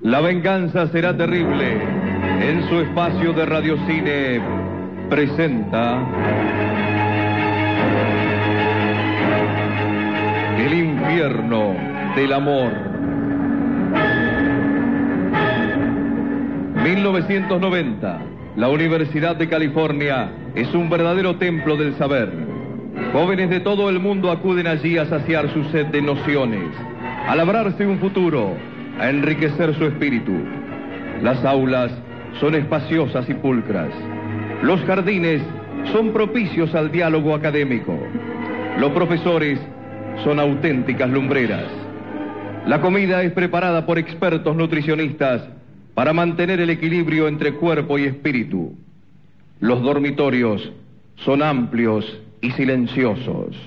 La venganza será terrible. En su espacio de radiocine presenta El infierno del amor. 1990. La Universidad de California es un verdadero templo del saber. Jóvenes de todo el mundo acuden allí a saciar su sed de nociones, a labrarse un futuro, a enriquecer su espíritu. Las aulas son espaciosas y pulcras. Los jardines son propicios al diálogo académico. Los profesores son auténticas lumbreras. La comida es preparada por expertos nutricionistas para mantener el equilibrio entre cuerpo y espíritu. Los dormitorios son amplios y silenciosos.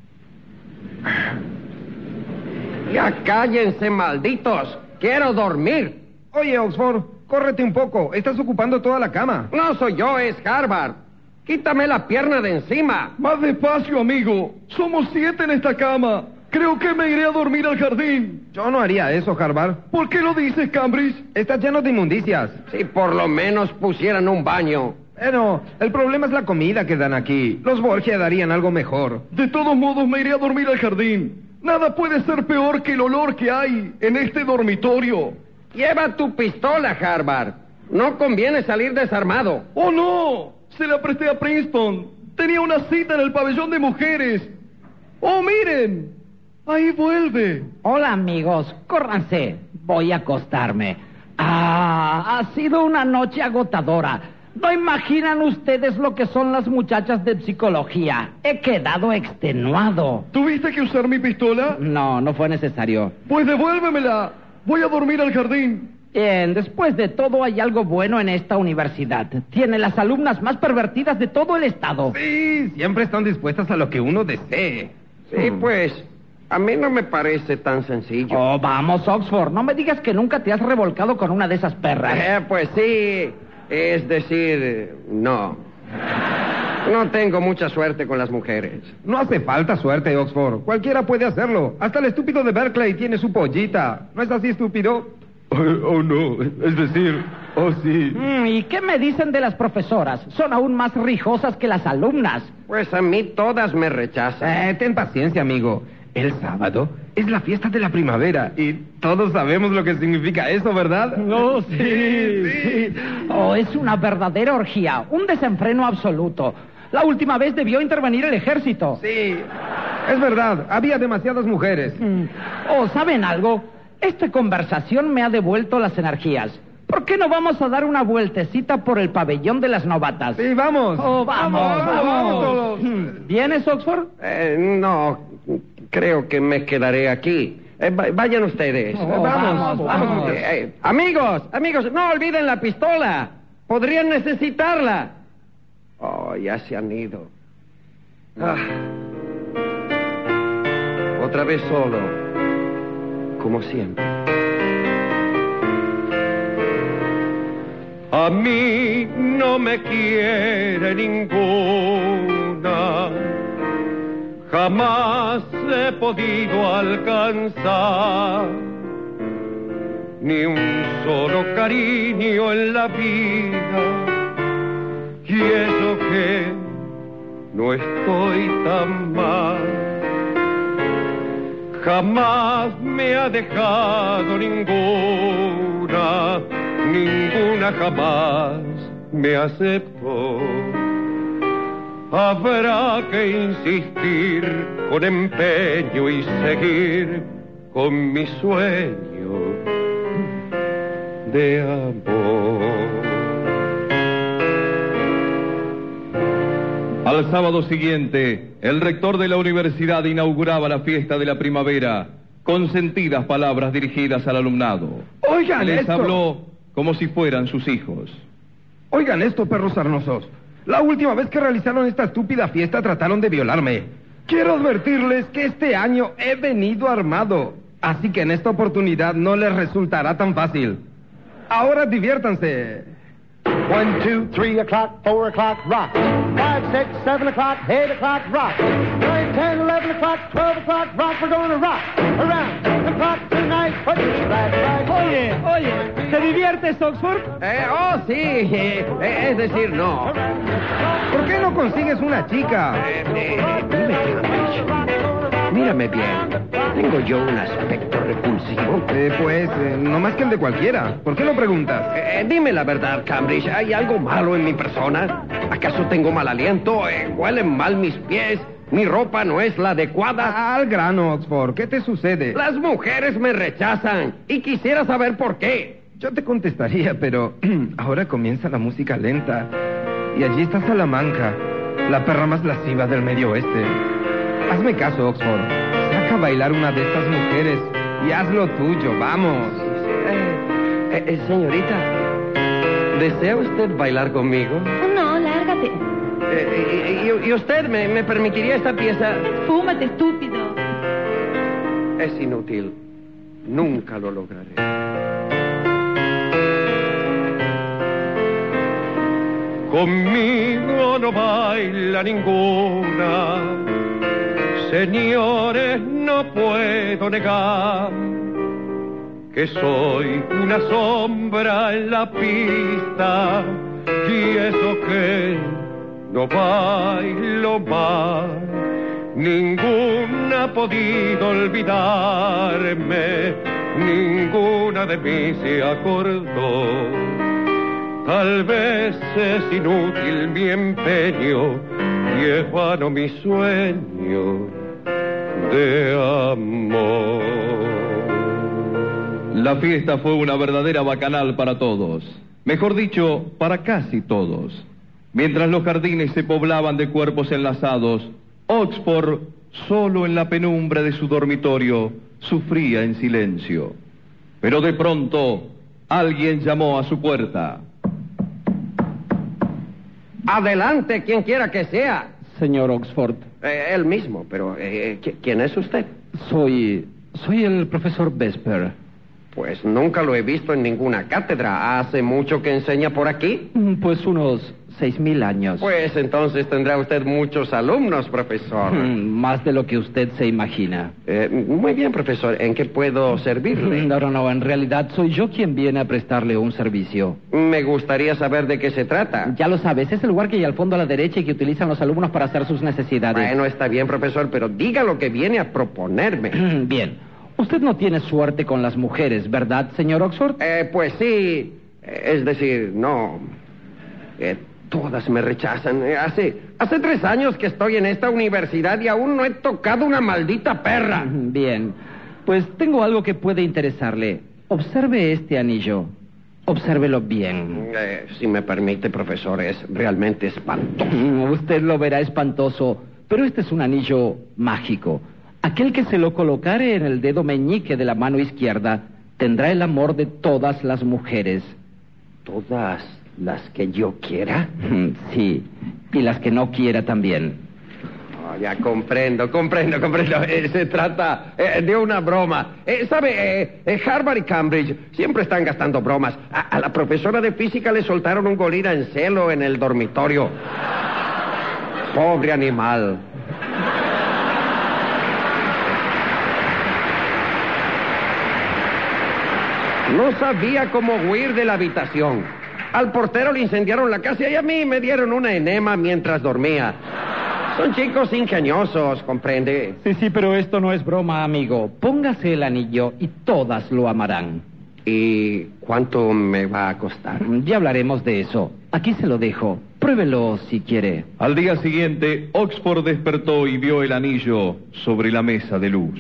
Ya cállense, malditos. Quiero dormir. Oye, Oxford, córrete un poco. Estás ocupando toda la cama. No soy yo, es Harvard. Quítame la pierna de encima. Más despacio, amigo. Somos 7 en esta cama. Creo que me iré a dormir al jardín. Yo no haría eso, Harvard. ¿Por qué lo dices, Cambridge? Está lleno de inmundicias. Si por lo menos pusieran un baño. Bueno, el problema es la comida que dan aquí. Los Borgia darían algo mejor. De todos modos, me iré a dormir al jardín. Nada puede ser peor que el olor que hay en este dormitorio. Lleva tu pistola, Harvard. No conviene salir desarmado. ¡Oh, no! Se la presté a Princeton. Tenía una cita en el pabellón de mujeres. ¡Oh, miren! Ahí vuelve. Hola, amigos. Córranse. Voy a acostarme. Ha sido una noche agotadora. No imaginan ustedes lo que son las muchachas de psicología. He quedado extenuado. ¿Tuviste que usar mi pistola? No fue necesario. Pues devuélvemela. Voy a dormir al jardín. Bien, después de todo hay algo bueno en esta universidad. Tiene las alumnas más pervertidas de todo el estado. Sí, siempre están dispuestas a lo que uno desee. Sí, pues, a mí no me parece tan sencillo. Oh, vamos, Oxford. No me digas que nunca te has revolcado con una de esas perras. Pues sí. Es decir, no. No tengo mucha suerte con las mujeres. No hace falta suerte, Oxford. Cualquiera puede hacerlo. Hasta el estúpido de Berkeley tiene su pollita. ¿No es así, estúpido? Oh, no. Es decir, oh, sí. ¿Y qué me dicen de las profesoras? Son aún más rijosas que las alumnas. Pues a mí todas me rechazan. Ten paciencia, amigo. El sábado es la fiesta de la primavera y todos sabemos lo que significa eso, ¿verdad? No, sí. Oh, es una verdadera orgía, un desenfreno absoluto. La última vez debió intervenir el ejército. Sí, es verdad, había demasiadas mujeres. Oh, ¿saben algo? Esta conversación me ha devuelto las energías. ¿Por qué no vamos a dar una vueltecita por el pabellón de las novatas? Sí, vamos. Oh, vamos todos. ¿Vienes, Oxford? No, creo que me quedaré aquí. Vayan ustedes. Vamos. Amigos, no olviden la pistola. Podrían necesitarla. Oh, ya se han ido. Otra vez solo, como siempre. A mí no me quiere ninguna, jamás he podido alcanzar ni un solo cariño en la vida, y eso que no estoy tan mal. Jamás me ha dejado ninguna jamás me aceptó. Habrá que insistir con empeño y seguir con mi sueño de amor. Al sábado siguiente, el rector de la universidad inauguraba la fiesta de la primavera con sentidas palabras dirigidas al alumnado. Oigan Les esto. habló como si fueran sus hijos. Oigan esto, perros sarnosos. La última vez que realizaron esta estúpida fiesta trataron de violarme. Quiero advertirles que este año he venido armado. Así que en esta oportunidad no les resultará tan fácil. Ahora diviértanse. 1, 2, 3 o'clock, 4 o'clock, rock. 5, 6, 7 o'clock, 8 o'clock, rock. 9, 10, 11 o'clock, 12 o'clock, rock. We're gonna rock around the clock tonight. Put your right. Oye, ¿te diviertes, Oxford? Sí, es decir, no. ¿Por qué no consigues una chica? Dime, Cambridge. Mírame bien. ¿Tengo yo un aspecto repulsivo? No más que el de cualquiera. ¿Por qué lo preguntas? Dime la verdad, Cambridge. ¿Hay algo malo en mi persona? ¿Acaso tengo mal aliento? ¿Huelen mal mis pies? ¿Mi ropa no es la adecuada? Al grano, Oxford. ¿Qué te sucede? Las mujeres me rechazan y quisiera saber por qué. Yo te contestaría, pero ahora comienza la música lenta. Y allí está Salamanca, la perra más lasciva del Medio Oeste. Hazme caso, Oxford. Saca a bailar una de estas mujeres y haz lo tuyo, vamos. Señorita, ¿desea usted bailar conmigo? No, lárgate. ¿Y usted me permitiría esta pieza? Fúmate, estúpido. Es inútil. Nunca lo lograré. Conmigo no baila ninguna, señores, no puedo negar que soy una sombra en la pista y eso que no bailo más. Ninguna ha podido olvidarme, ninguna de mí se acordó. Tal vez es inútil mi empeño y es vano mi sueño de amor. La fiesta fue una verdadera bacanal para todos. Mejor dicho, para casi todos. Mientras los jardines se poblaban de cuerpos enlazados, Oxford, solo en la penumbra de su dormitorio, sufría en silencio. Pero de pronto, alguien llamó a su puerta. Adelante, quien quiera que sea. Señor Oxford. Él mismo, pero ¿quién es usted? Soy el profesor Vesper. Pues nunca lo he visto en ninguna cátedra. ¿Hace mucho que enseña por aquí? Pues unos 6,000 años. Pues entonces tendrá usted muchos alumnos, profesor. Más de lo que usted se imagina. Muy bien, profesor. ¿En qué puedo servirle? No. En realidad soy yo quien viene a prestarle un servicio. Me gustaría saber de qué se trata. Ya lo sabes, es el lugar que hay al fondo a la derecha y que utilizan los alumnos para hacer sus necesidades. Bueno, está bien, profesor, pero diga lo que viene a proponerme. Bien. Usted no tiene suerte con las mujeres, ¿verdad, señor Oxford? Pues sí. Es decir, no. Todas me rechazan. Hace 3 años que estoy en esta universidad y aún no he tocado una maldita perra. Bien. Pues tengo algo que puede interesarle. Observe este anillo. Obsérvelo bien. Si me permite, profesor, es realmente espantoso. Usted lo verá espantoso, pero este es un anillo mágico. Aquel que se lo colocare en el dedo meñique de la mano izquierda tendrá el amor de todas las mujeres. ¿Todas las que yo quiera? Sí, y las que no quiera también. Ya comprendo. Se trata de una broma. ¿Sabe? Harvard y Cambridge siempre están gastando bromas. A la profesora de física le soltaron un gorila en celo en el dormitorio. Pobre animal. No sabía cómo huir de la habitación. Al portero le incendiaron la casa y a mí me dieron una enema mientras dormía. Son chicos ingeniosos, ¿comprende? Sí, pero esto no es broma, amigo. Póngase el anillo y todas lo amarán. ¿Y cuánto me va a costar? Ya hablaremos de eso. Aquí se lo dejo. Pruébelo si quiere. Al día siguiente, Oxford despertó y vio el anillo sobre la mesa de luz.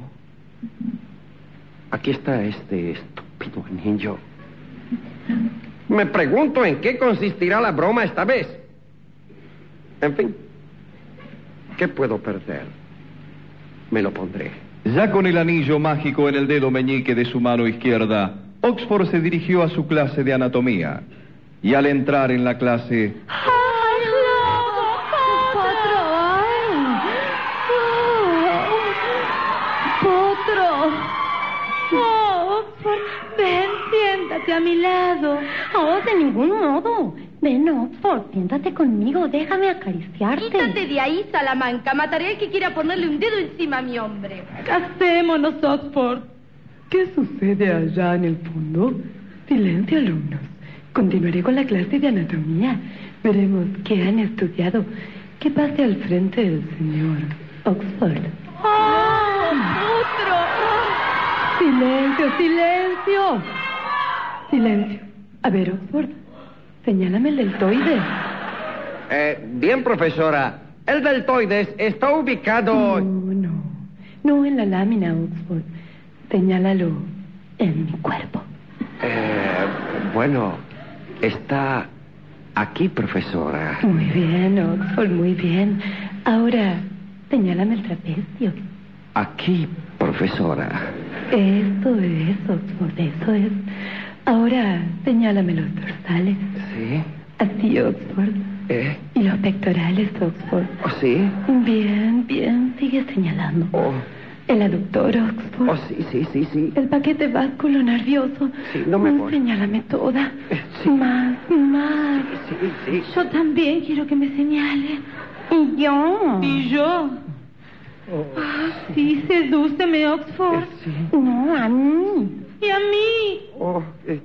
Aquí está este estúpido anillo. Me pregunto en qué consistirá la broma esta vez. En fin, ¿qué puedo perder? Me lo pondré. Ya con el anillo mágico en el dedo meñique de su mano izquierda, Oxford se dirigió a su clase de anatomía. Y al entrar en la clase... ¡Ay, Potro! ¡Oh, Oxford! Ven, siéntate a mi lado. Oh, de ningún modo. Ven, Oxford, siéntate conmigo, déjame acariciarte. Quítate de ahí, Salamanca. Mataré al que quiera ponerle un dedo encima a mi hombre. Casémonos, Oxford. ¿Qué sucede allá en el fondo? Silencio, alumnos. Continuaré con la clase de anatomía. Veremos qué han estudiado. Que pase al frente el señor Oxford. ¡Otro! Silencio, silencio. Silencio. A ver, Oxford, señálame el deltoides. Bien, profesora. El deltoides está ubicado... No en la lámina, Oxford. Señálalo en mi cuerpo. Bueno, está aquí, profesora. Muy bien, Oxford, muy bien. Ahora, señálame el trapecio. Aquí, profesora. Eso es, Oxford, eso es. Ahora, señálame los dorsales. ¿Sí? Así, Oxford. Y los pectorales, Oxford. ¿Oh, sí? Bien, bien, sigue señalando. Oh. El aductor, Oxford. Oh, sí. El paquete básculo nervioso. Sí, no me voy. Señálame toda. Sí. Más. Sí. Yo también quiero que me señale. Y yo. ¿Y yo? Sí, sedúceme, Oxford. Sí. No, a mí. ¿Y a mí? Oh,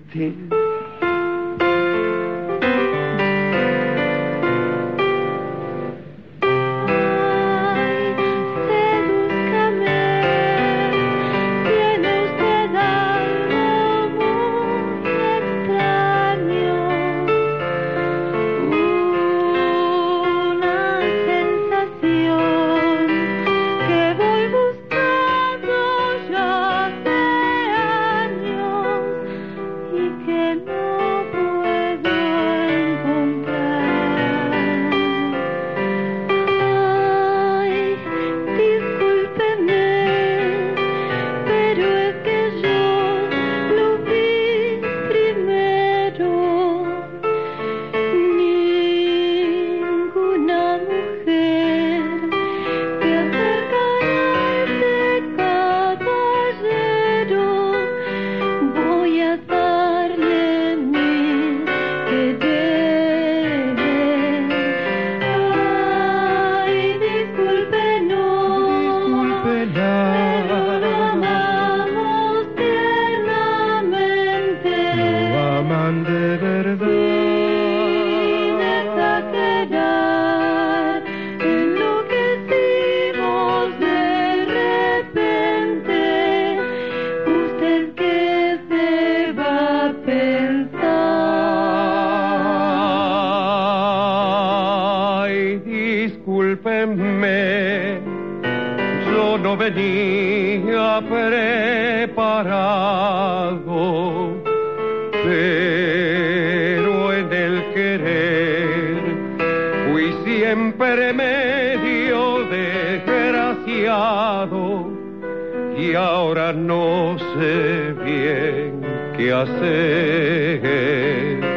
discúlpenme, yo no venía preparado, pero en el querer fui siempre medio desgraciado y ahora no sé bien qué hacer.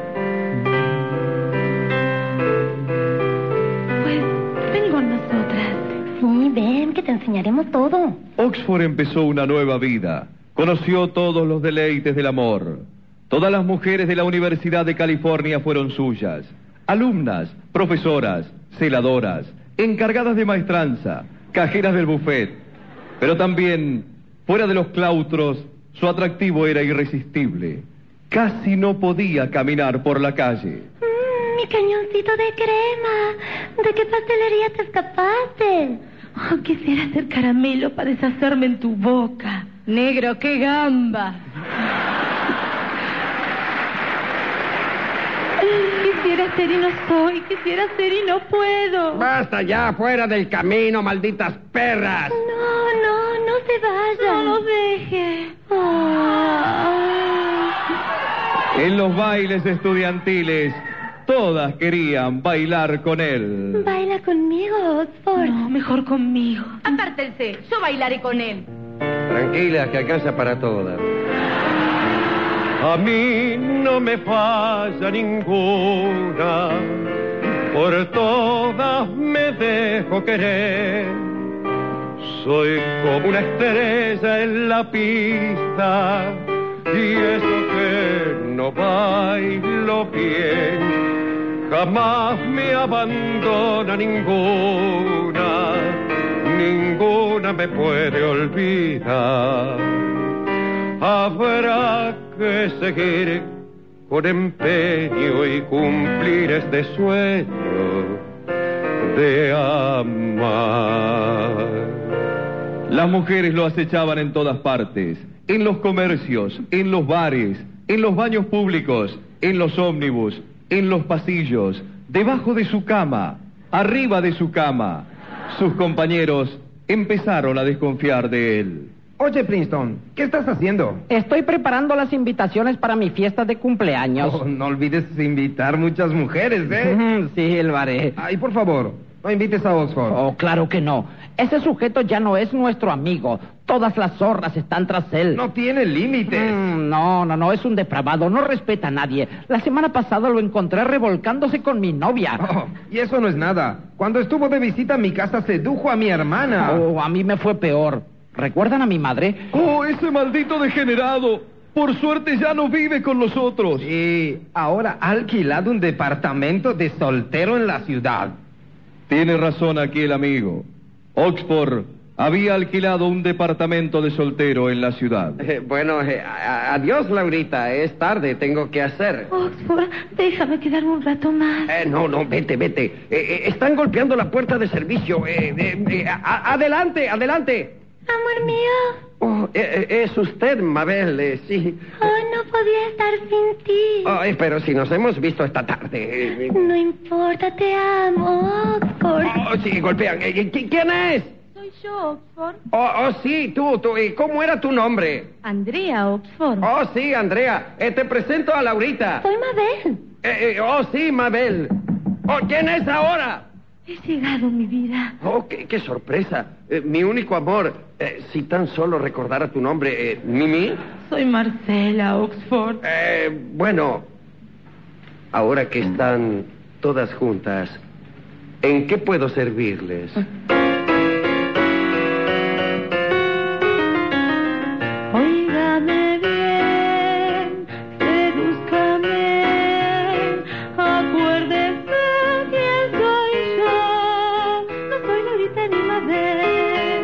Ven, que te enseñaremos todo. Oxford empezó una nueva vida. Conoció todos los deleites del amor. Todas las mujeres de la Universidad de California fueron suyas. Alumnas, profesoras, celadoras, encargadas de maestranza, cajeras del buffet. Pero también, fuera de los claustros, su atractivo era irresistible. Casi no podía caminar por la calle. Mi cañoncito de crema. ¿De qué pastelería te escapaste? Oh, quisiera hacer caramelo para deshacerme en tu boca. Negro, qué gamba. Quisiera ser y no soy, quisiera ser y no puedo. ¡Basta ya, fuera del camino, malditas perras! No se vayan. No los deje. En los bailes estudiantiles, todas querían bailar con él. Baila conmigo, Oxford. No, mejor conmigo. Apártense, yo bailaré con él. Tranquila, que alcanza para todas. A mí no me falla ninguna, por todas me dejo querer. Soy como una estrella en la pista, y eso que no bailo bien, jamás me abandona ninguna me puede olvidar. Habrá que seguir con empeño y cumplir este sueño de amar. Las mujeres lo acechaban en todas partes, en los comercios, en los bares, en los baños públicos, en los ómnibus, en los pasillos, debajo de su cama, arriba de su cama. Sus compañeros empezaron a desconfiar de él. Oye, Princeton, ¿qué estás haciendo? Estoy preparando las invitaciones para mi fiesta de cumpleaños. Oh, no olvides invitar muchas mujeres, ¿eh? Sí, lo haré. Ay, por favor, no invites a Oxford. Oh, claro que no. Ese sujeto ya no es nuestro amigo. Todas las zorras están tras él. No tiene límites. No, es un depravado. No respeta a nadie. La semana pasada lo encontré revolcándose con mi novia. Oh, y eso no es nada. Cuando estuvo de visita a mi casa, sedujo a mi hermana. Oh, a mí me fue peor. ¿Recuerdan a mi madre? ¡Oh, ese maldito degenerado! Por suerte ya no vive con nosotros. Sí, ahora ha alquilado un departamento de soltero en la ciudad. Tiene razón aquí el amigo. Oxford había alquilado un departamento de soltero en la ciudad. Adiós, Laurita. Es tarde, tengo que hacer. Oxford, déjame quedarme un rato más. No, vete. Están golpeando la puerta de servicio. Adelante. Amor mío. Oh, es usted, Mabel, sí. Oh, no podía estar sin ti. Pero si nos hemos visto esta tarde. No importa, te amo, Oxford. Sí, golpean. ¿Quién es? Soy yo, Oxford. Sí, tú. ¿Cómo era tu nombre? Andrea, Oxford. Sí, Andrea. Te presento a Laurita. Soy Mabel. Sí, Mabel. ¿Quién es ahora? He llegado, mi vida. Qué sorpresa. Mi único amor. Si tan solo recordara tu nombre, Mimi. Soy Marcela, Oxford. Bueno, ahora que están todas juntas, ¿en qué puedo servirles? Óigame bien, sedúzcame, acuérdese quién soy yo. No soy Laurita ni Mabel.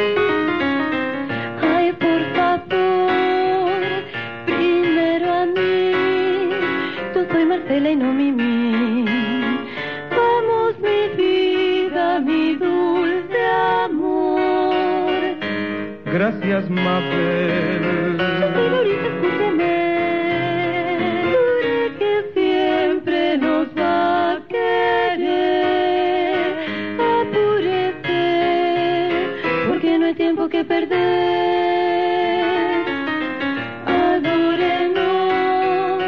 Ay, por favor, primero a mí. Yo soy Marcela y no Mimi. Somos mi vida, mi dulce amor. Gracias, Mabel. Laurita, escúcheme. Jure que siempre nos va a querer. Apúrese, porque no hay tiempo que perder. Adórenos,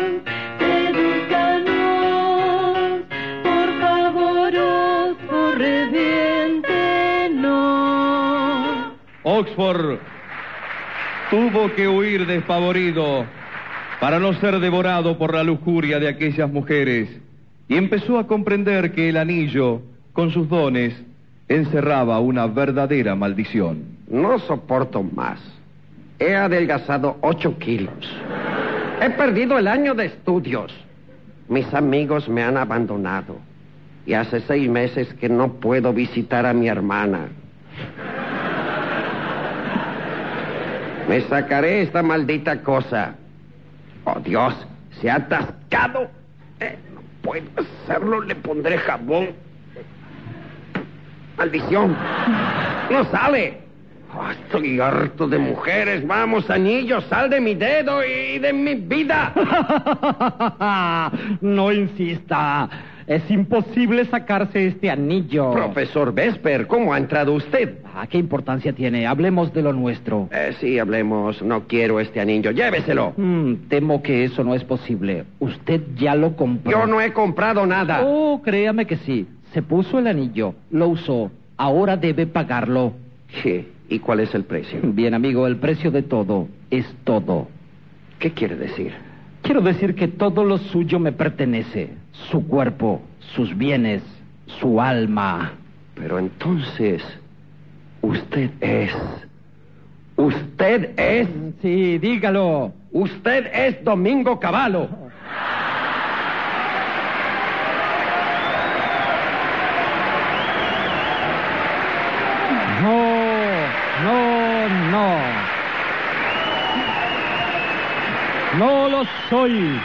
sedúzcanos, por favor, Oxford, reviéntenos. Oxford tuvo que huir despavorido para no ser devorado por la lujuria de aquellas mujeres y empezó a comprender que el anillo, con sus dones, encerraba una verdadera maldición. No soporto más. He adelgazado 8 kilos. He perdido el año de estudios. Mis amigos me han abandonado. Y hace 6 meses que no puedo visitar a mi hermana. Me sacaré esta maldita cosa. Oh, Dios, se ha atascado. No puedo hacerlo, le pondré jabón. ¡Maldición! ¡No sale! Estoy harto de mujeres. Vamos, anillo, sal de mi dedo y de mi vida. No insista. Es imposible sacarse este anillo. Profesor Vesper, ¿cómo ha entrado usted? ¿Qué importancia tiene? Hablemos de lo nuestro. Sí, hablemos. No quiero este anillo. Lléveselo. Temo que eso no es posible. Usted ya lo compró. Yo no he comprado nada. Oh, créame que sí. Se puso el anillo, lo usó. Ahora debe pagarlo. Sí. ¿Y cuál es el precio? Bien, amigo, el precio de todo es todo. ¿Qué quiere decir? Quiero decir que todo lo suyo me pertenece. Su cuerpo, sus bienes, su alma. Pero entonces, usted es... Sí, dígalo. Usted es Domingo Cavallo. no. No lo soy.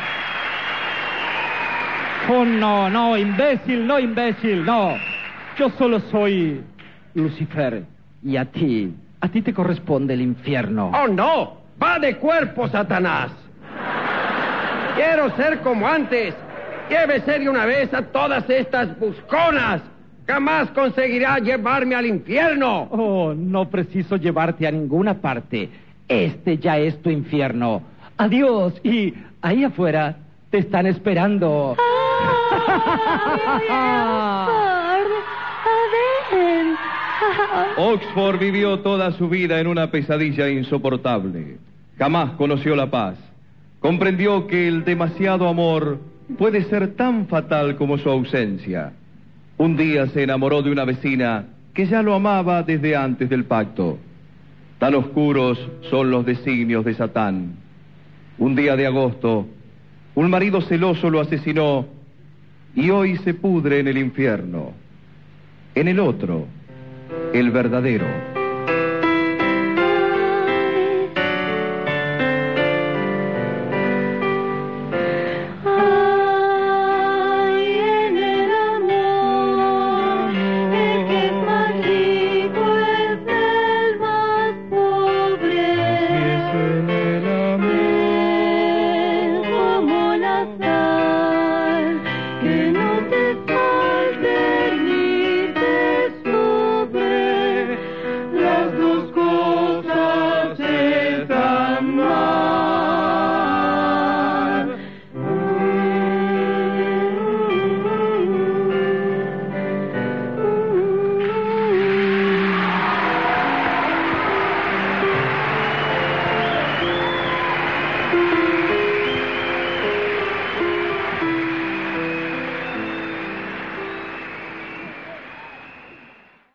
Oh, no, imbécil, no. Yo solo soy Lucifer. Y a ti te corresponde el infierno. ¡Oh, no! ¡Va de cuerpo, Satanás! Quiero ser como antes. Llévese de una vez a todas estas busconas. Jamás conseguirá llevarme al infierno. Oh, no preciso llevarte a ninguna parte. Este ya es tu infierno. Adiós. Y ahí afuera te están esperando. Oxford vivió toda su vida en una pesadilla insoportable. Jamás conoció la paz. Comprendió que el demasiado amor puede ser tan fatal como su ausencia. Un día se enamoró de una vecina que ya lo amaba desde antes del pacto. Tan oscuros son los designios de Satán. Un día de agosto, un marido celoso lo asesinó y hoy se pudre en el infierno. En el otro, el verdadero.